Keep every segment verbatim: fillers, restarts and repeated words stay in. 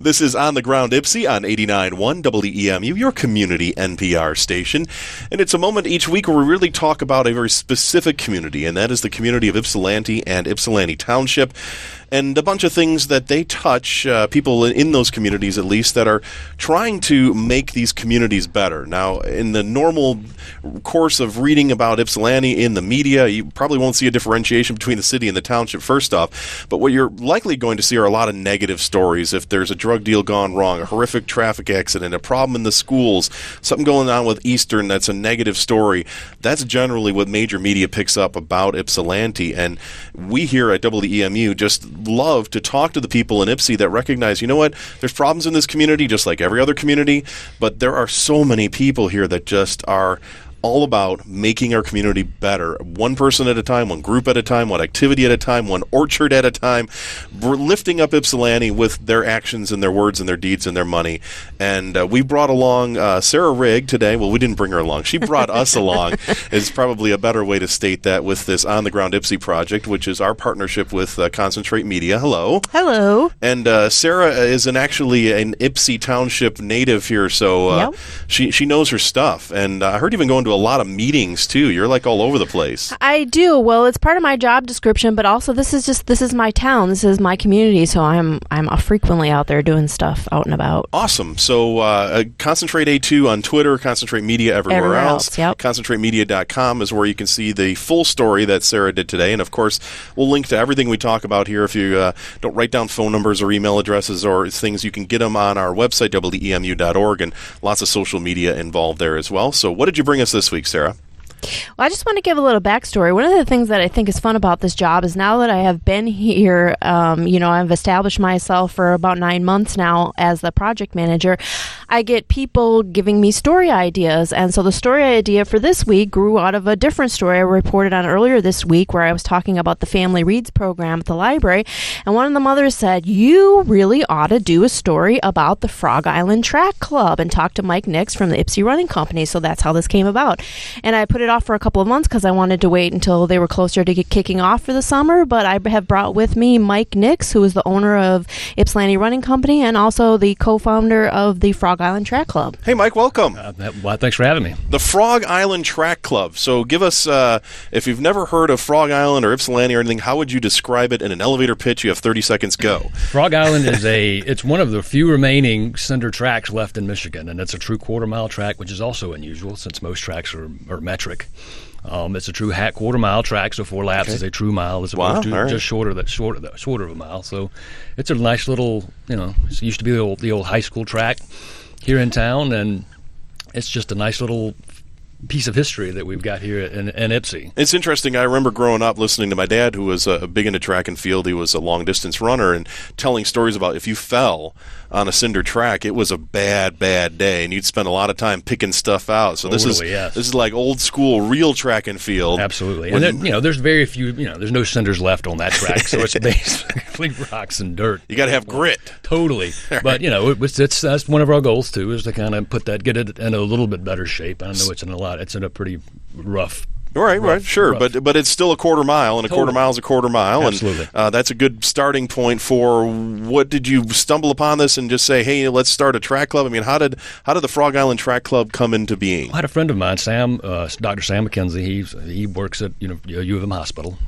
This is On the Ground Ypsi on eighty-nine point one W E M U, your community N P R station. And it's a moment each week where we really talk about a very specific community, and that is the community of Ypsilanti and Ypsilanti Township, and a bunch of things that they touch, uh, people in those communities at least, that are trying to make these communities better. Now, in the normal course of reading about Ypsilanti in the media, you probably won't see a differentiation between the city and the township first off, but what you're likely going to see are a lot of negative stories. If there's a drug deal gone wrong, a horrific traffic accident, a problem in the schools, something going on with Eastern that's a negative story, that's generally what major media picks up about Ypsilanti. And we here at W E M U just love to talk to the people in Ypsi that recognize, you know what, there's problems in this community just like every other community, but there are so many people here that just are all about making our community better, one person at a time, one group at a time, one activity at a time, one orchard at a time. We're lifting up Ypsilanti with their actions and their words and their deeds and their money. And uh, we brought along uh, Sarah Rigg today. Well, we didn't bring her along. She brought us along. Is probably a better way to state that with this On the Ground Ypsi project, which is our partnership with uh, Concentrate Media. Hello. Hello. And uh, Sarah is an actually an Ypsi Township native here, so uh, yep. she she knows her stuff. And uh, I heard even going to a lot of meetings too. You're like all over the place. I do. Well, it's part of my job description, but also this is just this is my town. This is my community, so I'm I'm frequently out there doing stuff out and about. Awesome. So uh, Concentrate A two on Twitter, Concentrate Media everywhere, everywhere else. else yep. concentrate media dot com is where you can see the full story that Sarah did today. And of course, we'll link to everything we talk about here. If you uh, don't write down phone numbers or email addresses or things, you can get them on our website, W E M U dot org, and lots of social media involved there as well. So what did you bring us this week, Sarah? Well, I just want to give a little backstory. One of the things that I think is fun about this job is now that I have been here, um, you know, I've established myself for about nine months now as the project manager, I get people giving me story ideas. And so the story idea for this week grew out of a different story I reported on earlier this week where I was talking about the Family Reads program at the library. And one of the mothers said, you really ought to do a story about the Frog Island Track Club and talk to Mike Nix from the Ypsi Running Company. So that's how this came about. And I put it off for a couple of months because I wanted to wait until they were closer to get kicking off for the summer, but I have brought with me Mike Nix, who is the owner of Ypsilanti Running Company and also the co-founder of the Frog Island Track Club. Hey, Mike, welcome. Uh, well, thanks for having me. The Frog Island Track Club. So give us, uh, if you've never heard of Frog Island or Ypsilanti or anything, how would you describe it in an elevator pitch? You have thirty seconds, go. Frog Island is a, it's one of the few remaining cinder tracks left in Michigan, and it's a true quarter mile track, which is also unusual since most tracks are, are metric. Um, it's a true hat quarter mile track, so four laps okay. is a true mile as opposed wow, to right. just shorter that shorter that shorter of a mile. So it's a nice little, you know, it used to be the old the old high school track here in town, and it's just a nice little piece of history that we've got here in, in Ypsi. It's interesting. I remember growing up listening to my dad, who was uh, big into track and field. He was a long-distance runner, and telling stories about if you fell on a cinder track, it was a bad, bad day, and you'd spend a lot of time picking stuff out. So totally, this is yes. this is like old school, real track and field. Absolutely. And there, you know, there's very few. You know, there's no cinders left on that track, so it's basically rocks and dirt. You got to have grit. Totally. But you know, it was, it's that's one of our goals too, is to kind of put that, get it in a little bit better shape. I know it's in a lot. It's in a pretty rough. Right, rough, right, sure, rough. but but it's still a quarter mile, and a totally. quarter mile is a quarter mile, Absolutely. and uh, that's a good starting point for what did you stumble upon this and just say, hey, let's start a track club? I mean, how did how did the Frog Island Track Club come into being? I had a friend of mine, Sam, uh, Doctor Sam McKenzie. He's he works at you know U of M Hospital.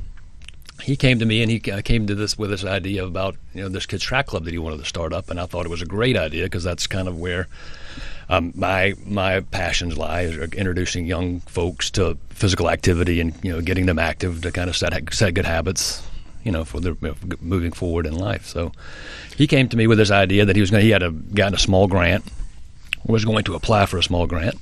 He came to me and he came to this with this idea about you know this kid's track club that he wanted to start up, and I thought it was a great idea because that's kind of where um, my my passions lie, is introducing young folks to physical activity and you know getting them active to kind of set set good habits, you know, for their you know, moving forward in life. So he came to me with this idea that he was going he had a, gotten a small grant, was going to apply for a small grant,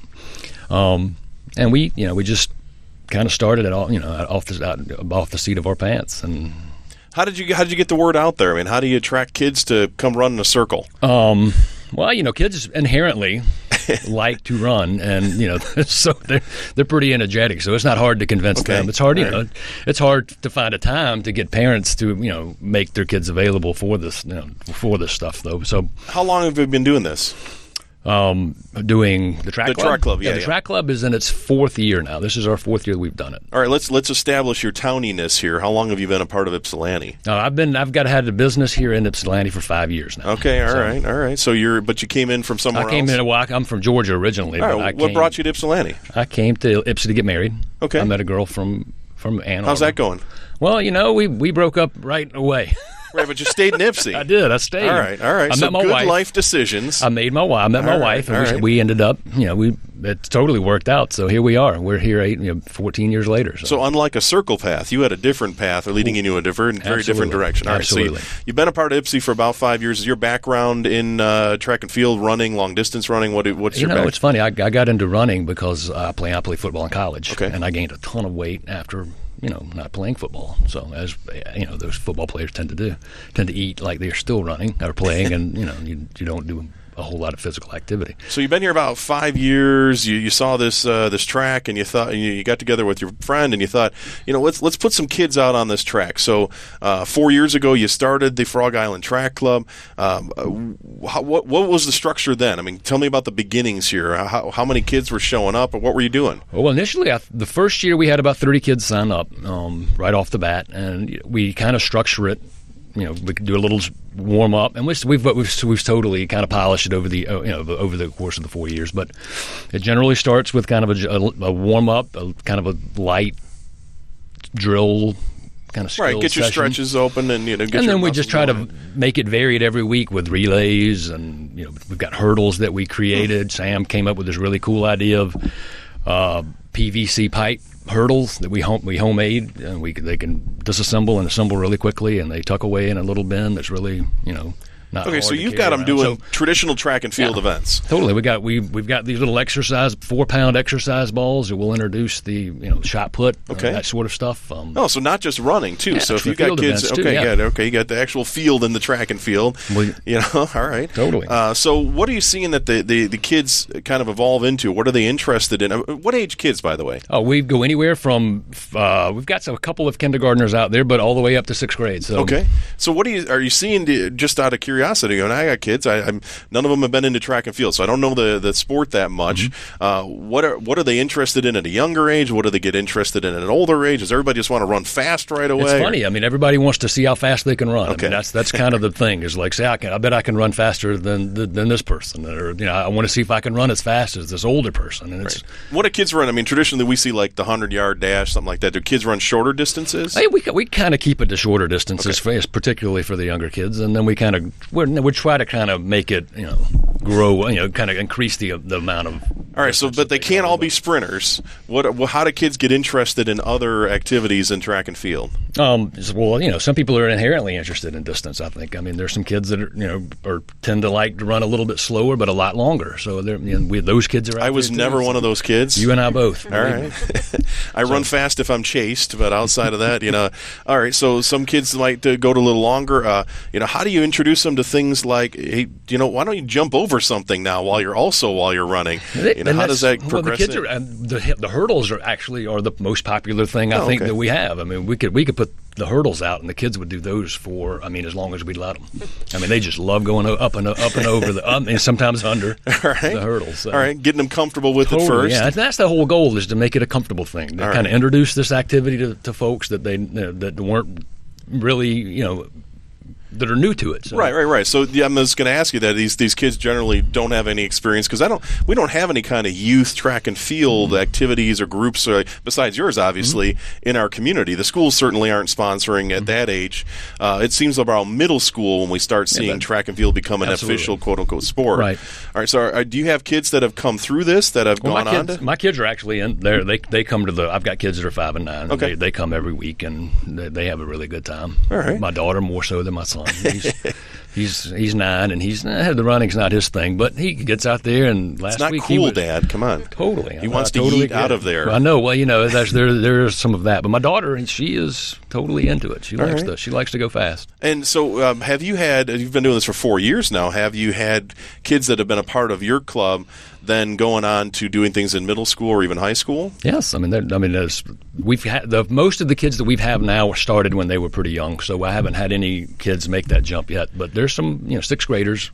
um, and we you know we just kind of started it all, you know, off the out, off the seat of our pants. And how did you how did you get the word out there? I mean, how do you attract kids to come run in a circle? Um, well, you know, kids inherently like to run, and you know, so they're they're pretty energetic. So it's not hard to convince okay. them. It's hard, you right. know, it's hard to find a time to get parents to you know make their kids available for this, you know, for this stuff though. So how long have you been doing this? Um, doing the track the club. track club, yeah, the yeah. track club is in its fourth year now. This is our fourth year we've done it. All right, let's let's establish your towniness here. How long have you been a part of Ypsilanti? Uh, I've been I've got had a business here in Ypsilanti for five years now. Okay, all So, right, all right. So you're, but you came in from somewhere I came else. in. Well, I'm from Georgia originally. All but right, I what came, brought you to Ypsilanti? I came to Ypsi to get married. Okay. I met a girl from from Ann Arbor. How's that going? Well, you know, we we broke up right away. Right, but you stayed in Ypsi. I did. I stayed. All right, all right. I so met my good wife. life decisions. I made my wife. I met my All right, wife, and all we, right. we ended up. You know, we it totally worked out. So here we are. We're here eight, you know, fourteen years later. So, So unlike a circle path, you had a different path leading you in a different, very different Absolutely. direction. All right, Absolutely. so you, you've been a part of Ypsi for about five years. Is your background in uh, track and field, running, long distance running? What, what's you your know, background? it's funny. I, I got into running because I play I play football in college, Okay. and I gained a ton of weight after. You know, not playing football. So, as you know, those football players tend to do, tend to eat like they're still running or playing, and you know, you, you don't do a whole lot of physical activity. So you've been here about five years. You, you saw this uh, this track, and you thought you, you got together with your friend, and you thought, you know, let's let's put some kids out on this track. So uh, four years ago, you started the Frog Island Track Club. Um, uh, how, what what was the structure then? I mean, tell me about the beginnings here. How how many kids were showing up, or what were you doing? Well, initially, I, the first year we had about thirty kids sign up um, right off the bat, and we kind of structure it. You know, we could do a little warm up, and we've we've we've, we've totally kind of polished it over the uh, you know over the course of the four years. But it generally starts with kind of a, a, a warm up, a kind of a light drill kind of skill Right, get your session. stretches open, and you know, get And your then we muscles just try going. to make it varied every week with relays, and you know we've got hurdles that we created. Sam came up with this really cool idea of uh, P V C pipe hurdles that we home we homemade, and we they can disassemble and assemble really quickly, and they tuck away in a little bin that's really you know not Okay, hard so to you've carry got them around. doing So- traditional track and field Yeah. events. Totally, we got we we've got these little exercise four pound exercise balls that we'll introduce the you know shot put, uh, Okay. that sort of stuff. Um, Oh, so not just running too. Yeah, so if for you've got field kids, events, too, okay, yeah. good. Okay, you got the actual field and the track and field. Well, you know, all right, Totally. Uh, so what are you seeing that the, the the kids kind of evolve into? What are they interested in? Uh, What age kids, by the way? Oh, we go anywhere from uh, we've got some, a couple of kindergartners out there, but all the way up to sixth grade. So Okay, so what do you are you seeing? To, just out of curiosity, and I got kids. I, I'm none of them have been into track and field, so I don't know the, the sport that much. Mm-hmm. Uh, what are what are they interested in at a younger age? What do they get interested in at an older age? Does everybody just want to run fast right away? It's funny. I mean, everybody wants to see how fast they can run. Okay. I mean, that's that's kind of the thing. Is like, say, I can. I bet I can run faster than than this person, or you know, I want to see if I can run as fast as this older person. And it's What do kids run? I mean, traditionally we see like the hundred yard dash, something like that. Do kids run shorter distances? hey, we we kind of keep it to shorter distances, for, particularly for the younger kids, and then we kind of we we try to kind of make it you know grow, you know, kind of increase the the amount of. All right, so but they can't all be sprinters. What? Well, how do kids get interested in other activities in track and field? Um, well, you know, some people are inherently interested in distance. I think. I mean, there's some kids that are, you know, or tend to like to run a little bit slower, but a lot longer. So they're, you know, we, those kids are. Out I was there too. never one of those kids. You and I both. All right. I run fast if I'm chased, but outside of that, you know. All right, so some kids like to go to a little longer. Uh, you know, how do you introduce them to things like, hey, you know, why don't you jump over something now while you're also while you're running? You know, And how does that that's- well, the progress? kids in? are, and the the hurdles are actually are the most popular thing I Oh, think okay. that we have. I mean, we could we could put the hurdles out, and the kids would do those for. I mean, as long as we let them. I mean, they just love going o- up and o- up and over the, um, and sometimes under All right. the hurdles. So. All right, getting them comfortable with it Totally, first. yeah. That's the whole goal, is to make it a comfortable thing. To All kind right. of introduce this activity to, to folks that they you know, that weren't really, you know, that are new to it. So. Right, right, right. So yeah, I'm just going to ask you that these these kids generally don't have any experience because I don't. We don't have any kind of youth track and field Mm-hmm. activities or groups uh, besides yours, obviously, Mm-hmm. in our community. The schools certainly aren't sponsoring at that age. Uh, it seems about middle school when we start seeing but- track and field become an Absolutely. official quote unquote sport. Right. All right. So are, do you have kids that have come through this that have Well, gone my on kids, to? my kids are actually in there. They they come to the. I've got kids that are five and nine. and Okay. They, they come every week, and they, they have a really good time. All right. My daughter more so than my son. He's he's, he's nine, and he's eh, the running's not his thing, but he gets out there. And last It's not week he cool, was, Dad. Come on. Totally, He I- wants I to totally yeet get out it. of there. Well, I know. Well, you know, there's, there there's some of that, but my daughter, she is totally into it. She All likes right. to she likes to go fast. And so, um, have you had? You've been doing this for four years now. Have you had kids that have been a part of your club, then going on to doing things in middle school or even high school? Yes, I mean, they're- I mean, there's, we've had the most of the kids that we've have now started when they were pretty young, so I haven't had any kids make that jump yet. But there's some, you know, sixth graders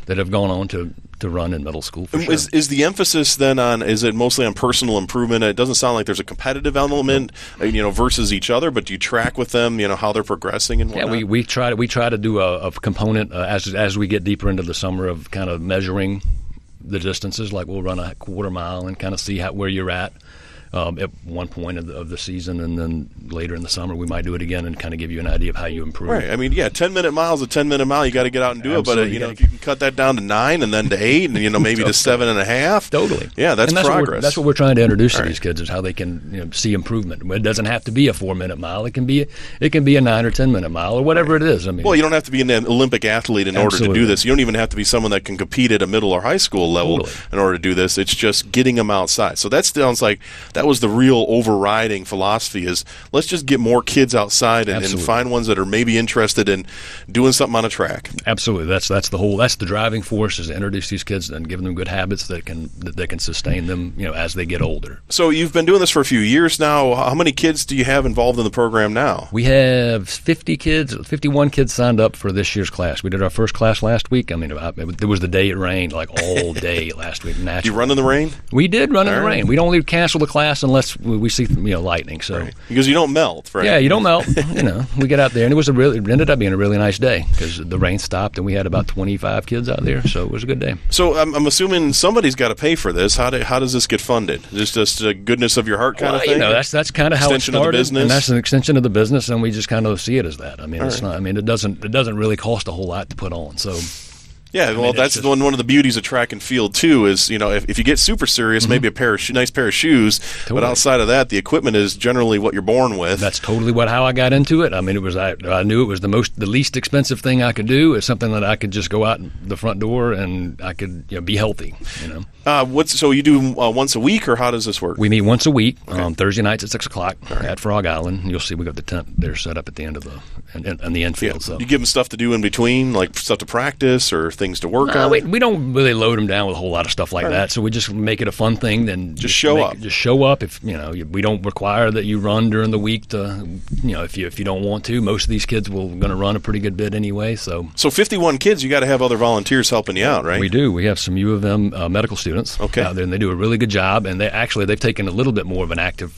that have gone on to, to run in middle school. For sure. Is, is the emphasis then on, is it mostly on personal improvement? It doesn't sound like there's a competitive element, no. you know, versus each other, but do you track with them, you know, how they're progressing and whatnot? Yeah, we, we try to we try to do a, a component uh, as as we get deeper into the summer of kind of measuring the distances. Like we'll run a quarter mile and kind of see how, where you're at. Um, at one point of the, of the season, and then later in the summer we might do it again and kind of give you an idea of how you improve. Right. I mean, yeah, ten-minute miles, a ten-minute mile, you got to get out and do Absolutely. it. But, uh, you know, if you can cut that down to nine and then to eight and, you know, maybe to seven and a half. Totally. Yeah, that's, and that's progress. What that's what we're trying to introduce All to right. these kids is how they can you know, see improvement. It doesn't have to be a four-minute mile. It can be it can be a nine or ten-minute mile or whatever right. it is. I mean, well, you don't have to be an Olympic athlete in Absolutely. order to do this. You don't even have to be someone that can compete at a middle or high school level Totally. in order to do this. It's just getting them outside. So that sounds like that was the real overriding philosophy is let's just get more kids outside and, and find ones that are maybe interested in doing something on a track. Absolutely. That's that's the whole that's the driving force is to introduce these kids and give them good habits that can that they can sustain them, you know, as they get older. So you've been doing this for a few years now. How many kids do you have involved in the program now? We have fifty kids, fifty-one kids signed up for this year's class. We did our first class last week. I mean, it was the day it rained, like all day last week. Did you run in the rain? We did run in all the right. rain. We don't leave cancel the class unless we see you know lightning. So right. Because you don't melt, right? Yeah, you don't melt. You know, we get out there, and it was a really it ended up being a really nice day because the rain stopped, and we had about twenty-five kids out there, so it was a good day. So I'm, I'm assuming somebody's got to pay for this. How do, how does this get funded? Is this just a goodness of your heart kind well, of thing? You know, that's that's kind of how it extension started, of the business, and that's an extension of the business, and we just kind of see it as that. I mean, All it's right. not. I mean, it doesn't it doesn't really cost a whole lot to put on. So. Yeah, well, I mean, that's just, one one of the beauties of track and field too. Is you know if, if you get super serious, mm-hmm. maybe a pair of sho- nice pair of shoes. Totally. But outside of that, the equipment is generally what you're born with. That's totally what how I got into it. I mean, it was I, I knew it was the most the least expensive thing I could do. It's something that I could just go out the front door and I could you know, be healthy. You know. Uh, what's so you do uh, once a week, or how does this work? We meet once a week, okay. um, Thursday nights at six o'clock right. at Frog Island. You'll see we got the tent there set up at the end of the in, in, in the infield. Yeah. So you give them stuff to do in between, like stuff to practice or things to work no, on. We, we don't really load them down with a whole lot of stuff like right. that. So we just make it a fun thing. Then just show make, up. Just show up. If you know, we don't require that you run during the week. To you know, if you if you don't want to, most of these kids will going to run a pretty good bit anyway. So so fifty-one kids, you got to have other volunteers helping you out, right? We do. We have some U of M uh, medical students okay. out there, and they do a really good job. And they actually they've taken a little bit more of an active.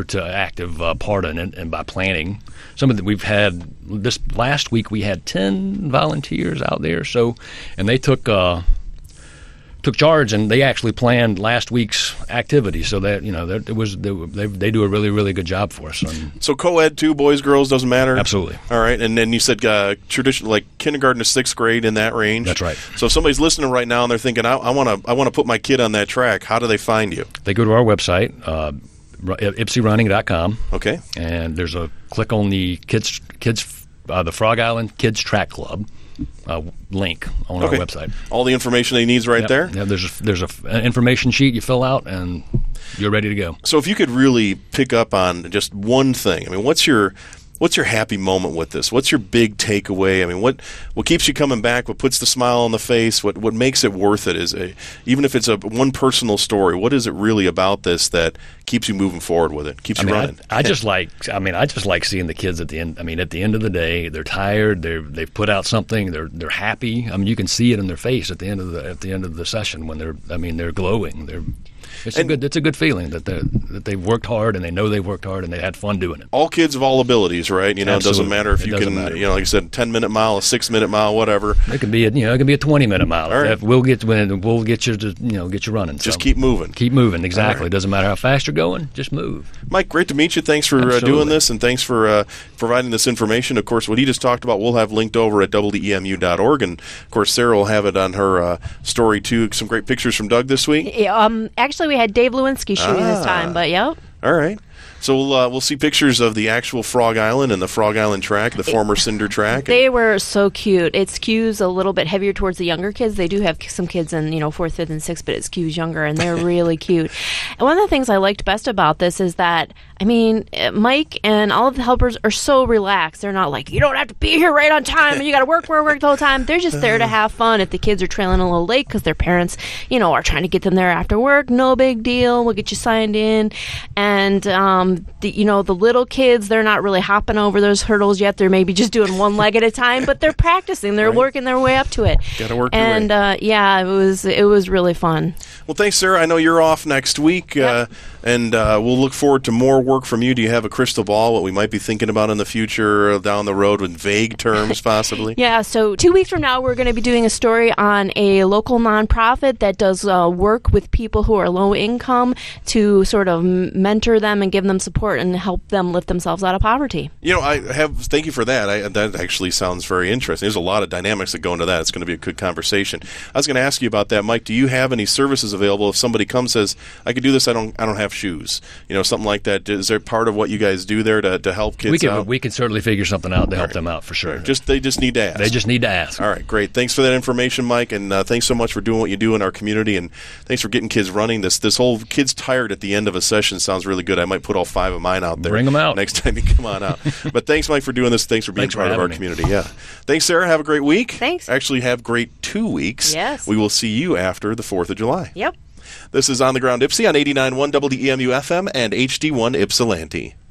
active uh, part in it, and by planning some of the we've had this last week we had ten volunteers out there, so and they took uh, took charge and they actually planned last week's activity, so that you know that it was they, they, they do a really really good job for us. And so co-ed too, boys girls doesn't matter. Absolutely. All right, and then you said uh, tradition like kindergarten to sixth grade in that range. That's right. So if somebody's listening right now and they're thinking, I want to I want to put my kid on that track, how do they find you? They go to our website. Uh, Ipsy Running dot com. Okay. And there's a click on the kids kids uh, the Frog Island Kids Track Club uh, link on okay. our website. All the information they need is right yep. there. Yeah, there's a, there's a, an information sheet you fill out and you're ready to go. So if you could really pick up on just one thing, I mean, what's your What's your happy moment with this? What's your big takeaway? I mean, what what keeps you coming back? What puts the smile on the face? What what makes it worth it? Is a, even if it's a one personal story, what is it really about this that keeps you moving forward with it? Keeps I you mean, running. I, I just like. I mean, I just like seeing the kids at the end. I mean, at the end of the day, they're tired. They're they've put out something. They're they're happy. I mean, you can see it in their face at the end of the at the end of the session when they're. I mean, they're glowing. They're. It's and a good. It's a good feeling that they that they've worked hard and they know they've worked hard and they had fun doing it. All kids of all abilities, right? You know, Absolutely. it doesn't matter if It you doesn't can, matter. you know, like I said, ten minute mile, a six minute mile, whatever. It can be a you know it can be a twenty minute mile. All right. If we'll get we'll get you to you know get you running. Just so. keep moving. Keep moving. Exactly. right. It doesn't matter how fast you're going. Just move. Mike, great to meet you. Thanks for uh, doing this, and thanks for uh, providing this information. Of course, what he just talked about, we'll have linked over at W E M U dot org, and of course, Sarah will have it on her uh, story too. Some great pictures from Doug this week. Yeah, um, actually, we had Dave Lewinsky shooting Ah. this time, but yep. All right. So we'll uh, we'll see pictures of the actual Frog Island and the Frog Island track, the former Cinder track. They were so cute. It skews a little bit heavier towards the younger kids. They do have some kids in, you know, fourth, fifth, and sixth, but it skews younger, and they're really cute. And one of the things I liked best about this is that, I mean, Mike and all of the helpers are so relaxed. They're not like, you don't have to be here right on time, and you got to work, work, work the whole time. They're just there to have fun. If the kids are trailing a little late because their parents, you know, are trying to get them there after work, no big deal. We'll get you signed in. And um, um, the, you know, the little kids, they're not really hopping over those hurdles yet. They're maybe just doing one leg at a time, but they're practicing. They're Right. working their way up to it. Got to work your And way. uh, yeah, it was it was really fun. Well, thanks, Sarah. I know you're off next week, uh, and uh, we'll look forward to more work from you. Do you have a crystal ball, what we might be thinking about in the future, uh, down the road, with vague terms, possibly? Yeah, so two weeks from now, we're going to be doing a story on a local nonprofit that does uh, work with people who are low income to sort of mentor them and give them support and help them lift themselves out of poverty. You know, I have. Thank you for that. I, that actually sounds very interesting. There's a lot of dynamics that go into that. It's going to be a good conversation. I was going to ask you about that, Mike. Do you have any services available if somebody comes and says, "I could do this. I don't. I don't have shoes." You know, something like that. Is there part of what you guys do there to, to help kids We can out? we can certainly figure something out to help right. them out for sure. Just they just need to ask. They just need to ask. All right, great. Thanks for that information, Mike, and uh, thanks so much for doing what you do in our community, and thanks for getting kids running. This this whole kids tired at the end of a session sounds really good. I might put all five of mine out there. Bring 'em out. next time you come on out. But thanks, Mike, for doing this. Thanks for being Thanks for part of our having me. community. Yeah. Thanks, Sarah. Have a great week. Thanks. Actually, have great two weeks. Yes. We will see you after the fourth of July. Yep. This is On the Ground Ypsi on eighty-nine point one W E M U F M and H D one Ypsilanti.